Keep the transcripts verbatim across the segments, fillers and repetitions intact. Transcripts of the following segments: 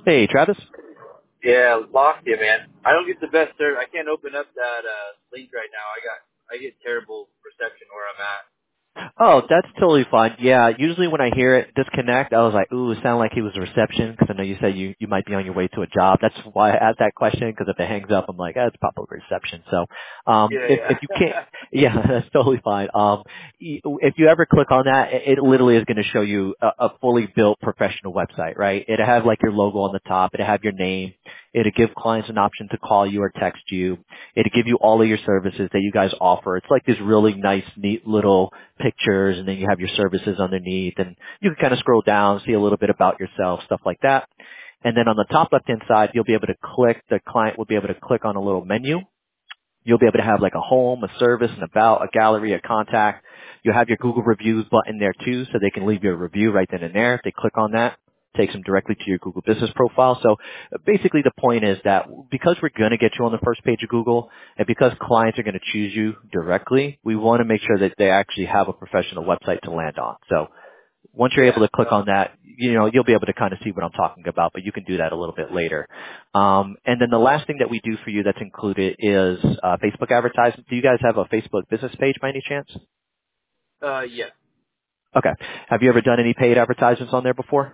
Hey, Travis. Yeah, lost you, man. I don't get the best service. I can't open up that uh, link right now. I got, I get terrible reception where I'm at. Oh, that's totally fine. Yeah, usually when I hear it disconnect, I was like, ooh, it sounded like he was a reception because I know you said you, you might be on your way to a job. That's why I asked that question because if it hangs up, I'm like, ah, it's probably reception. So, um, Yeah, if, if you can't, yeah. yeah, that's totally fine. Um, y- if you ever click on that, it, it literally is going to show you a, a fully built professional website, right? It'll have like your logo on the top. It'll have your name. It'll give clients an option to call you or text you. It'll give you all of your services that you guys offer. It's like this really nice, neat little pictures, and then you have your services underneath, and you can kind of scroll down, see a little bit about yourself, stuff like that. And then on the top left-hand side, you'll be able to click, the client will be able to click on a little menu. You'll be able to have like a home, a service, an about, a gallery, a contact. You'll have your Google reviews button there too, so they can leave you a review right then and there. If they click on that, takes them directly to your Google business profile. So uh, basically the point is that because we're going to get you on the first page of Google, and because clients are going to choose you directly, we want to make sure that they actually have a professional website to land on. So once you're Yeah. able to click on that, you know, you'll be able to kind of see what I'm talking about, but you can do that a little bit later. Um, and then the last thing that we do for you that's included is uh, Facebook advertising. Do you guys have a Facebook business page by any chance? Uh, yeah. Okay. Have you ever done any paid advertisements on there before?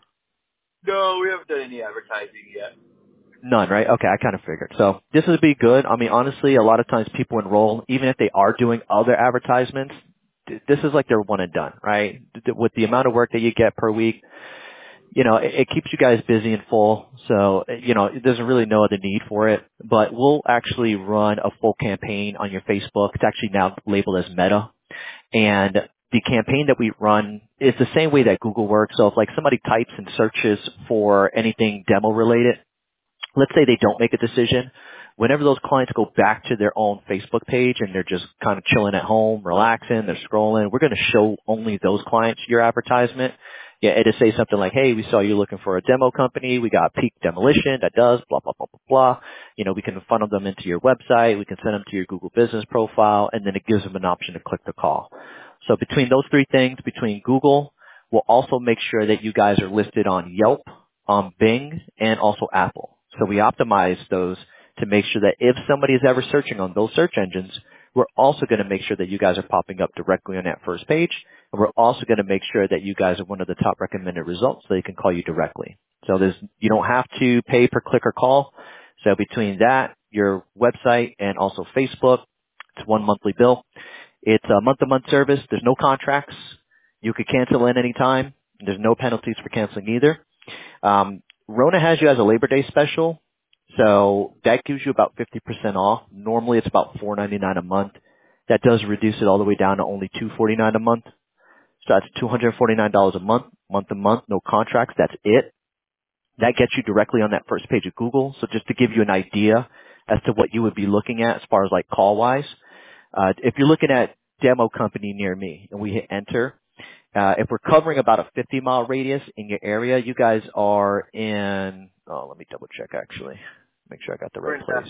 No, we haven't done any advertising yet. None, right? Okay, I kind of figured. So this would be good. I mean, honestly, a lot of times people enroll, even if they are doing other advertisements, th- this is like their one and done, right? Th- With the amount of work that you get per week, you know, it, it keeps you guys busy and full. So, you know, there's really no other need for it. But we'll actually run a full campaign on your Facebook. It's actually now labeled as Meta. And the campaign that we run is the same way that Google works. So if like somebody types and searches for anything demo related, let's say they don't make a decision, whenever those clients go back to their own Facebook page and they're just kind of chilling at home, relaxing, they're scrolling, we're going to show only those clients your advertisement. Yeah, it'll say something like, hey, we saw you looking for a demo company. We got Peak Demolition that does blah, blah, blah, blah, blah. You know, we can funnel them into your website. We can send them to your Google business profile, and then it gives them an option to click the call. So between those three things, between Google, we'll also make sure that you guys are listed on Yelp, on Bing, and also Apple. So we optimize those to make sure that if somebody is ever searching on those search engines, we're also going to make sure that you guys are popping up directly on that first page. And we're also going to make sure that you guys are one of the top recommended results so they can call you directly. So there's, you don't have to pay per click or call. So between that, your website, and also Facebook, it's one monthly bill. It's a month-to-month service. There's no contracts. You could cancel in any time. There's no penalties for canceling either. Um, Rona has you as a Labor Day special, so that gives you about fifty percent off. Normally it's about four ninety-nine a month. That does reduce it all the way down to only two forty-nine a month. So that's two hundred forty-nine dollars a month, month to month, no contracts. That's it. That gets you directly on that first page of Google. So just to give you an idea as to what you would be looking at as far as like call wise, uh, if you're looking at demo company near me and we hit enter, uh, if we're covering about a fifty mile radius in your area, you guys are in, oh, let me double check actually. Make sure I got the We're right in that. place.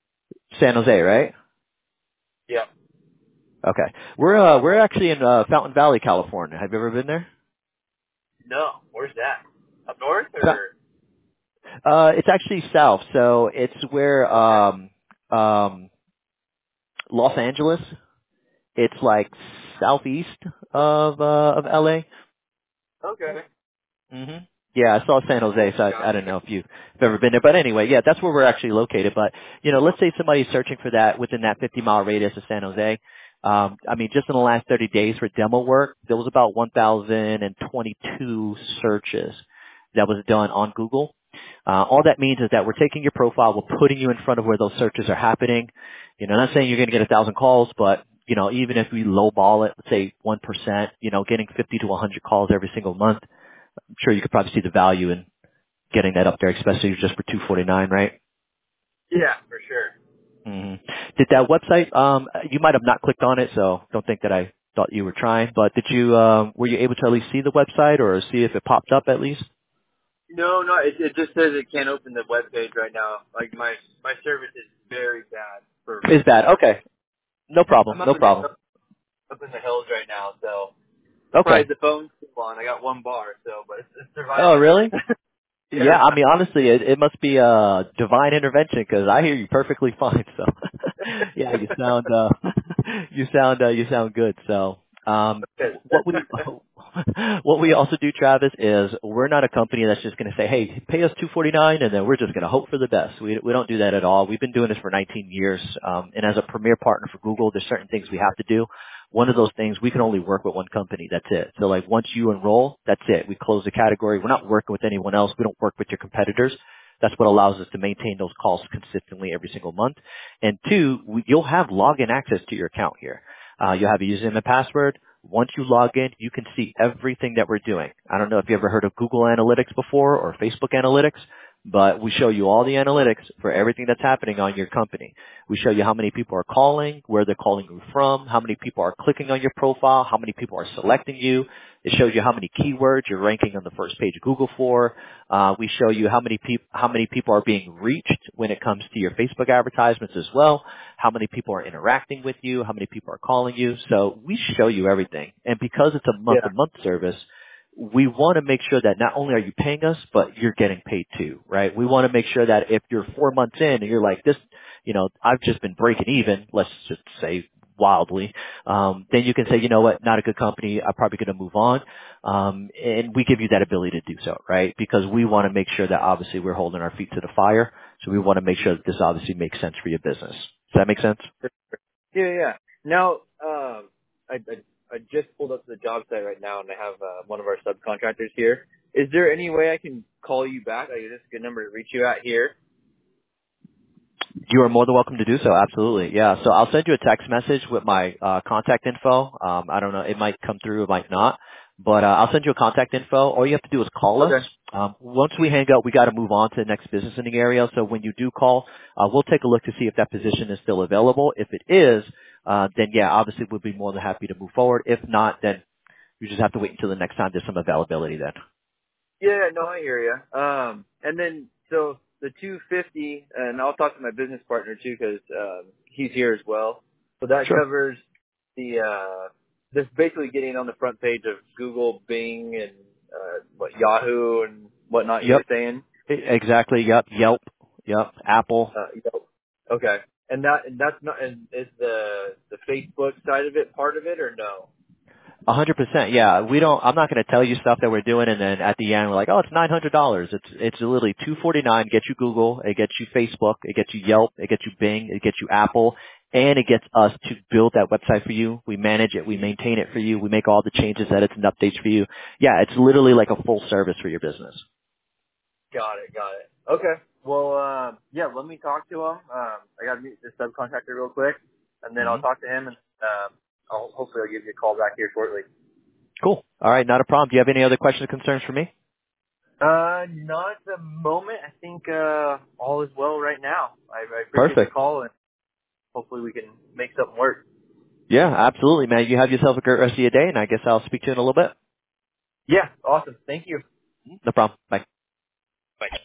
San Jose, right? Yeah. Okay. We're, uh, we're actually in, uh, Fountain Valley, California. Have you ever been there? No, where's that? Up north Fa- or? Uh, it's actually south. So it's where, Okay. um, um, Los Angeles, it's like southeast of, uh, of L A. Okay. hmm Yeah, I saw San Jose, so I, I don't know if you've ever been there. But anyway, yeah, that's where we're actually located. But, you know, let's say somebody's searching for that within that fifty mile radius of San Jose. Um, I mean, just in the last thirty days for demo work, there was about one thousand twenty-two searches that was done on Google. Uh, all that means is that we're taking your profile, we're putting you in front of where those searches are happening. You know, not saying you're going to get a thousand calls, but, you know, even if we lowball it, let's say one percent, you know, getting fifty to one hundred calls every single month, I'm sure you could probably see the value in getting that up there, especially just for two forty-nine, right? Yeah, for sure. hmm Did that website? Um, you might have not clicked on it, so don't think that I thought you were trying. But did you? Um, were you able to at least see the website or see if it popped up at least? No, no, it, it just says it can't open the web page right now. Like my my service is very bad for Is that Facebook. okay? No problem. I'm up No in the problem. up in the hills right now, so Okay. surprised the phone's still on. I got one bar, so but it's, it's Oh, surviving. really? Yeah, I mean, honestly, it, it must be a divine intervention because I hear you perfectly fine. So, yeah, you sound, uh, you sound, uh, you sound good. So, um, what we, what we also do, Travis, is we're not a company that's just going to say, hey, pay us two forty-nine, and then we're just going to hope for the best. We we don't do that at all. We've been doing this for nineteen years, um, and as a premier partner for Google, there's certain things we have to do. One of those things, we can only work with one company. That's it. So like once you enroll, that's it. We close the category. We're not working with anyone else. We don't work with your competitors. That's what allows us to maintain those calls consistently every single month. And two, we, you'll have login access to your account here. Uh, you'll have a username and password. Once you log in, you can see everything that we're doing. I don't know if you ever heard of Google Analytics before or Facebook Analytics, but we show you all the analytics for everything that's happening on your company. We show you how many people are calling, where they're calling you from, how many people are clicking on your profile, how many people are selecting you. It shows you how many keywords you're ranking on the first page of Google for. Uh, we show you how many people how many people are being reached when it comes to your Facebook advertisements as well. How many people are interacting with you, how many people are calling you. So we show you everything. And because it's a Yeah. month-to-month service, we want to make sure that not only are you paying us, but you're getting paid too, right? We want to make sure that if you're four months in and you're like this, you know, I've just been breaking even, let's just say wildly, um, then you can say, you know what, not a good company, I'm probably going to move on. Um, and we give you that ability to do so, right? Because we want to make sure that obviously we're holding our feet to the fire. So we want to make sure that this obviously makes sense for your business. Does that make sense? Yeah, yeah. Now, um, I, I I just pulled up the job site right now, and I have uh, one of our subcontractors here. Is there any way I can call you back? Like, is this a good number to reach you at here? You are more than welcome to do so. Absolutely. Yeah. So I'll send you a text message with my uh, contact info. Um, I don't know. It might come through. It might not. But uh, I'll send you a contact info. All you have to do is call us. Okay. Um, once we hang up, we got to move on to the next business ending area. So when you do call, uh, we'll take a look to see if that position is still available. If it is, uh, then yeah, obviously we'll be more than happy to move forward. If not, then you just have to wait until the next time there's some availability then. Yeah, no, I hear you. Um, and then so the two fifty, and I'll talk to my business partner too because um, he's here as well. So that Sure. covers the uh, this basically getting on the front page of Google, Bing, and uh, what Yahoo and whatnot. You Yep. were saying. E- Exactly. Yep. Yelp. Yep. Apple. Uh, yep. Okay. And that and that's not and is the the Facebook side of it part of it or no? A hundred percent, yeah. We don't. I'm not going to tell you stuff that we're doing, and then at the end we're like, oh, it's nine hundred dollars. It's it's literally two forty nine. Gets you Google, it gets you Facebook, it gets you Yelp, it gets you Bing, it gets you Apple, and it gets us to build that website for you. We manage it, we maintain it for you, we make all the changes, edits, and updates for you. Yeah, it's literally like a full service for your business. Got it. Got it. Okay. Well, uh, yeah. Let me talk to him. Um, I got to meet the subcontractor real quick, and then hmm I'll talk to him, and um, I'll hopefully I'll give you a call back here shortly. Cool. All right, not a problem. Do you have any other questions or concerns for me? Uh, not at the moment. I think uh, all is well right now. I, I appreciate the Perfect. call, and hopefully we can make something work. Yeah, absolutely, man. You have yourself a great rest of your day, and I guess I'll speak to you in a little bit. Yeah. Awesome. Thank you. No problem. Bye.